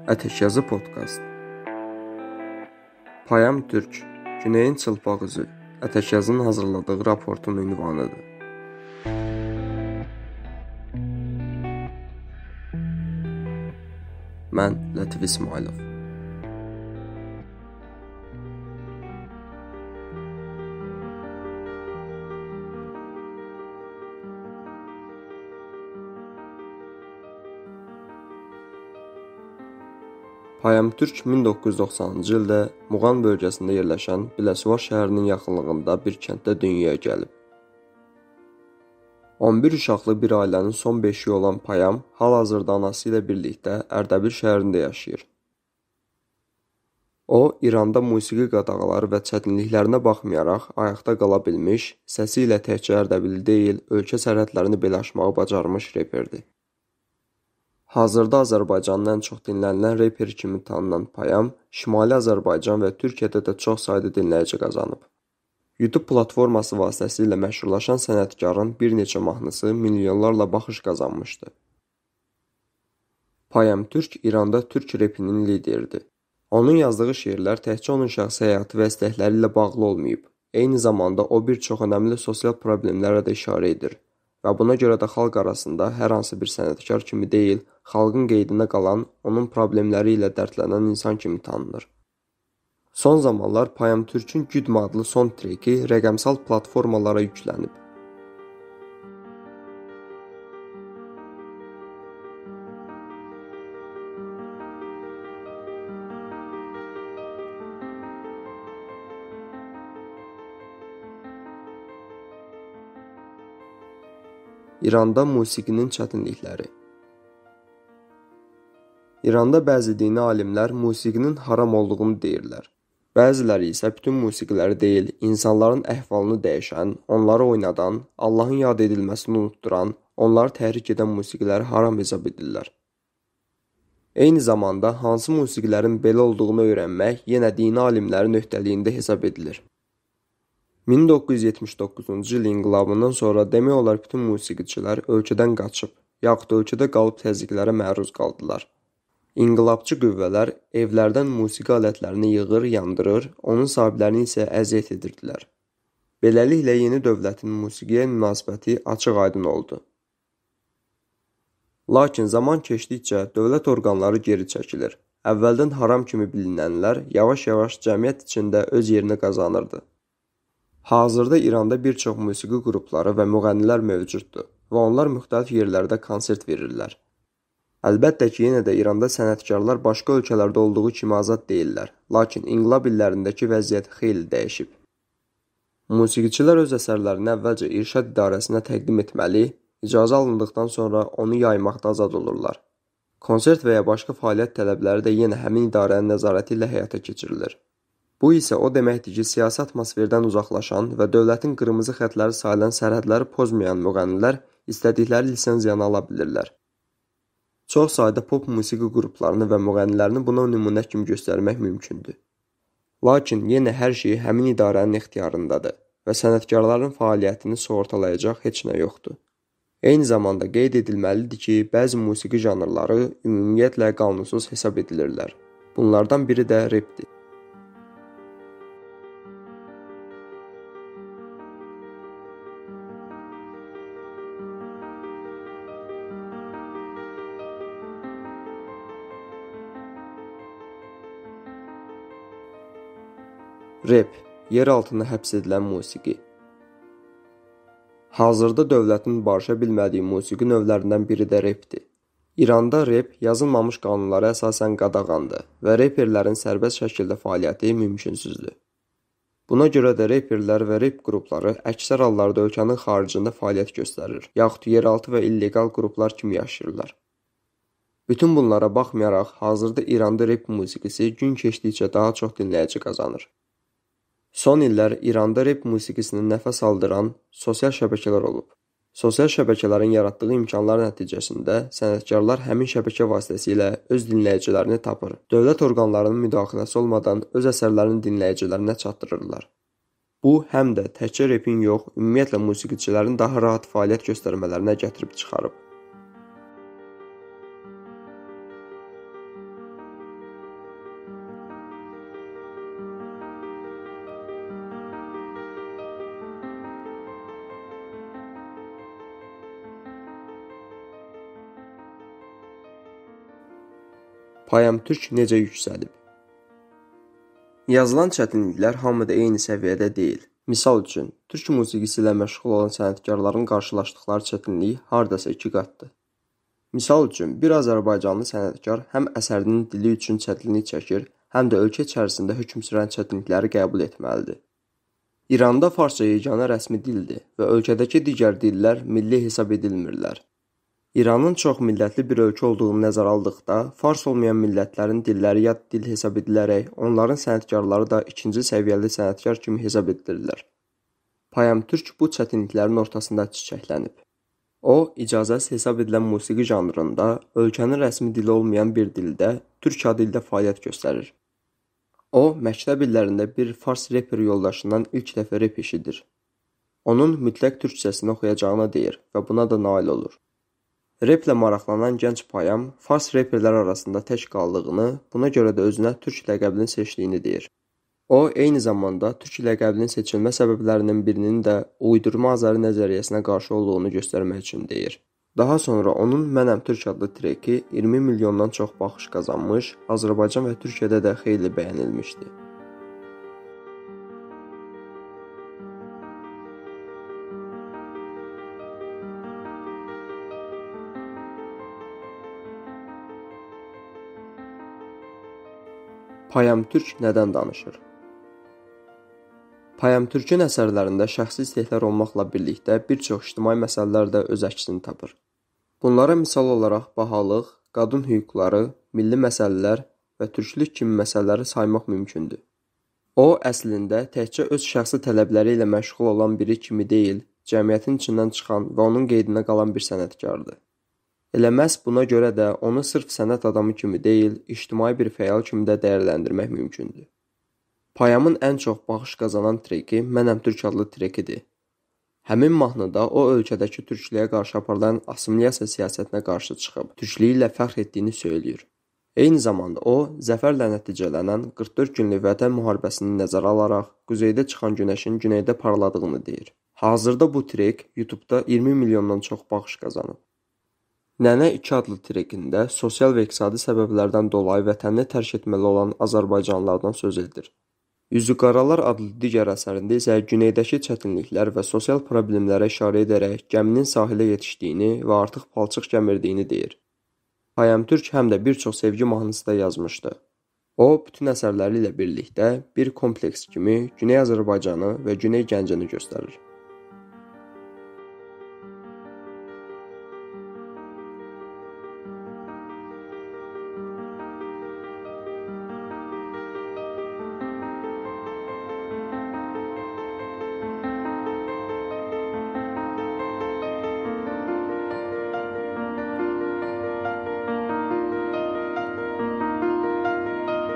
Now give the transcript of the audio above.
Ətəkyazı podkast. Payam Türk, Güneyin çılpaq üzü, Ətəkyazın hazırladığı raportun ünvanıdır. Mən Lətif İsmailov. Payam Türk 1990-cı ildə Muğan bölgəsində yerləşən Biləsuvar şəhərinin yaxınlığında bir kənddə dünyaya gəlib. 11 uşaqlı bir ailənin son beşiyi olan Payam hal-hazırda anası ilə birlikdə Ərdəbil şəhərində yaşayır. O, İranda musiqi qadağaları və çətinliklərinə baxmayaraq ayaqda qala bilmiş, səsi ilə təkcə Ərdəbil deyil, ölkə sərhədlərini belə aşmağı bacarmış reperdir. Hazırda Azərbaycanın ən çox dinlənilən reper kimi tanınan Payam, Şimali Azərbaycan və Türkiyədə də çox sayda dinləyici qazanıb. YouTube platforması vasitəsilə məşhurlaşan sənətkarın bir neçə mahnısı milyonlarla baxış qazanmışdı. Payam Türk İranda türk repinin lideridir. Onun yazdığı şeirlər təkcə onun şəxsi həyatı və istəkləri ilə bağlı olmayıb. Eyni zamanda o bir çox önəmli sosial problemlərə də işarə edir. Və buna görə də xalq arasında hər hansı bir sənətkar kimi deyil, xalqın qeydinə qalan, onun problemləri ilə dərdlənən insan kimi tanınır. Son zamanlar Payam Türk'ün Güdm adlı son treki rəqəmsal platformalara yüklənib. İranda musiqinin çətinlikləri. İranda bəzi dini alimlər musiqinin haram olduğunu deyirlər. Bəziləri isə bütün musiqiləri deyil, insanların əhvalını dəyişən, onları oynadan, Allahın yad edilməsini unutduran, onları təhrik edən musiqiləri haram hesab edirlər. Eyni zamanda hansı musiqilərin belə olduğunu öyrənmək yenə dini alimlərin öhdəliyində hesab edilir. 1979-cu il inqilabından sonra demək olar bütün musiqiçilər ölkədən qaçıb, yaxud ölkədə qalıb təzyiqlərə məruz qaldılar. İnqilabçı qüvvələr evlərdən musiqi alətlərini yığır, yandırır, onun sahiblərini isə əziyyət edirdilər. Beləliklə yeni dövlətin musiqiyə münasibəti açıq-aydın oldu. Lakin zaman keçdikcə dövlət orqanları geri çəkilir. Əvvəldən haram kimi bilinənlər yavaş-yavaş cəmiyyət içində öz yerini qazanırdı. Hazırda İranda bir çox musiqi qrupları və müğənnilər mövcuddur və onlar müxtəlif yerlərdə konsert verirlər. Əlbəttə ki, yenə də İranda sənətkarlar başqa ölkələrdə olduğu kimi azad deyillər, lakin inqilab illərindəki vəziyyət xeyli dəyişib. Musiqiçilər öz əsərlərini əvvəlcə İrşad İdarəsinə təqdim etməli, icazə alındıqdan sonra onu yaymaqda azad olurlar. Konsert və ya başqa fəaliyyət tələbləri də yenə həmin idarənin nəzarəti ilə həyata keçirilir. Bu isə o deməkdir ki, siyasi atmosferdən uzaqlaşan və dövlətin qırmızı xətləri sayılan sərhədləri pozmayan müğənnilər istədikləri lisenziyanı ala bilirlər. Çox sayda pop musiqi qruplarını və müğənnilərini buna nümunə kimi göstərmək mümkündür. Lakin yenə hər şey həmin idarənin ixtiyarındadır və sənətkarların fəaliyyətini sığortalayacaq heç nə yoxdur. Eyni zamanda qeyd edilməlidir ki, bəzi musiqi janrları ümumiyyətlə qanunsuz hesab edilirlər. Bunlardan biri də repdir. Rep, yer altına həbs edilən musiqi. Hazırda dövlətin barışa bilmədiyi musiqi növlərindən biri də repdir. İranda rep yazılmamış qanunlara əsasən qadağandır və reperlərin sərbəst şəkildə fəaliyyəti mümkünsüzdür. Buna görə də reperlər və rep qrupları əksər hallarda ölkənin xaricində fəaliyyət göstərir, yaxud yeraltı və illegal qruplar kimi yaşayırlar. Bütün bunlara baxmayaraq, hazırda İranda rep musiqisi gün keçdikcə daha çox dinləyici qazanır. Son illər İranda rep musiqisini nəfəs aldıran sosial şəbəkələr olub. Sosial şəbəkələrin yaratdığı imkanlar nəticəsində sənətkarlar həmin şəbəkə vasitəsilə öz dinləyicilərini tapır. Dövlət orqanlarının müdaxiləsi olmadan öz əsərlərini dinləyicilərinə çatdırırlar. Bu, həm də təkcə repin yox, ümumiyyətlə musiqiçilərin daha rahat fəaliyyət göstərmələrinə gətirib çıxarıb. Payam Türk necə yüksəlib? Yazılan çətinliklər hamıda eyni səviyyədə deyil. Misal üçün, türk musiqisi ilə məşğul olan sənətkarların qarşılaşdıqları çətinlik hardasa 2 qatdır. Misal üçün, bir Azərbaycanlı sənətkar həm əsərinin dili üçün çətinlik çəkir, həm də ölkə içərisində hökm sürən çətinlikləri qəbul etməlidir. İranda farsça yeganə rəsmi dildir və ölkədəki digər dillər milli hesab edilmirlər. İranın çox millətli bir ölkə olduğunu nəzərə aldıqda, fars olmayan millətlərin dilləri yad dil hesab edilərək, onların sənətkarları da ikinci səviyyəli sənətkar kimi hesab edilirlər. Payam Türk bu çətinliklərin ortasında çiçəklənib. O, icazəsiz hesab edilən musiqi janrında, ölkənin rəsmi dili olmayan bir dildə, türk adı ilə fəaliyyət göstərir. O, məktəb illərində bir fars reper yoldaşından ilk dəfə rep eşidir. Onun mütləq türkçəsini oxuyacağına deyir və buna da nail olur. Replə maraqlanan gənc Payam, fars reperlər arasında tək qaldığını, buna görə də özünə türk ləqəbini seçdiyini deyir. O, eyni zamanda türk ləqəbinin seçilmə səbəblərinin birinin də uydurma Azəri nəzəriyyəsinə qarşı olduğunu göstərmək üçün deyir. Daha sonra onun Mənəm Türk adlı treki 20 milyondan çox baxış qazanmış, Azərbaycan və Türkiyədə də xeyli bəyənilmişdi. Payam Türk nədən danışır? Payam Türkün əsərlərində şəxsi istəklər olmaqla birlikdə bir çox ictimai məsələlər də öz əksini tapır. Bunlara misal olaraq bahalıq, qadın hüquqları, milli məsələlər və türklük kimi məsələləri saymaq mümkündür. O, əslində təkcə öz şəxsi tələbləri ilə məşğul olan biri kimi deyil, cəmiyyətin içindən çıxan və onun qeydinə qalan bir sənətkardır. Elə məhz buna görə də onu sırf sənət adamı kimi deyil, ictimai bir fəal kimi də dəyərləndirmək mümkündür. Payamın ən çox baxış qazanan treki Mənəm Türk adlı trekidir. Həmin mahnıda o ölkədəki türklüyə qarşı aparılan assimilyasiya siyasətinə qarşı çıxıb, türklüyü ilə fəxr etdiyini söyləyir. Eyni zamanda o, zəfərlə nəticələnən 44 günlük Vətən müharibəsini nəzərə alaraq, quzeydə çıxan günəşin güneydə parladığını deyir. Hazırda bu trek YouTube-da 20 milyondan çox baxış qazanıb. Nənə 2 adlı trekində sosial və iqtisadi səbəblərdən dolayı vətənini tərk etməli olan azərbaycanlılardan söz edir. Üzüqaralar adlı digər əsərində isə güneydəki çətinliklər və sosial problemlərə işarə edərək gəminin sahilə yetişdiyini və artıq palçıq gəmirdiyini deyir. Payam Türk həm də bir çox sevgi mahnısı da yazmışdı. O, bütün əsərləri ilə birlikdə bir kompleks kimi Güney Azərbaycanı və Güney Gəncəni göstərir.